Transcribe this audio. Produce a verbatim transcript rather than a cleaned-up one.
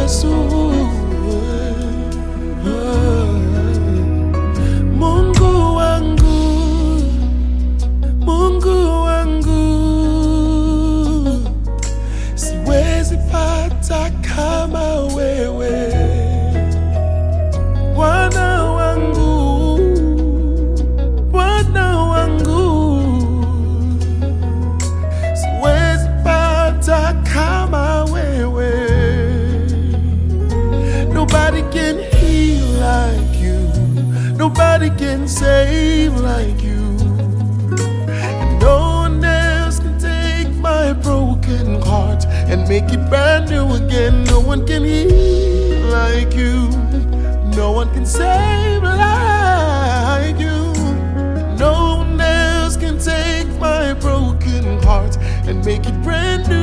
Yesu. Mungu wangu, Mungu wangu, siwezi pata kama wewe. Bwana wangu, Bwana wangu, siwezi pata kama wewe. Nobody can heal like you, nobody can save like you, and no one else can take my broken heart and make it brand new again. No one can heal like you, no one can save like you. No one else can take my broken heart and make it brand new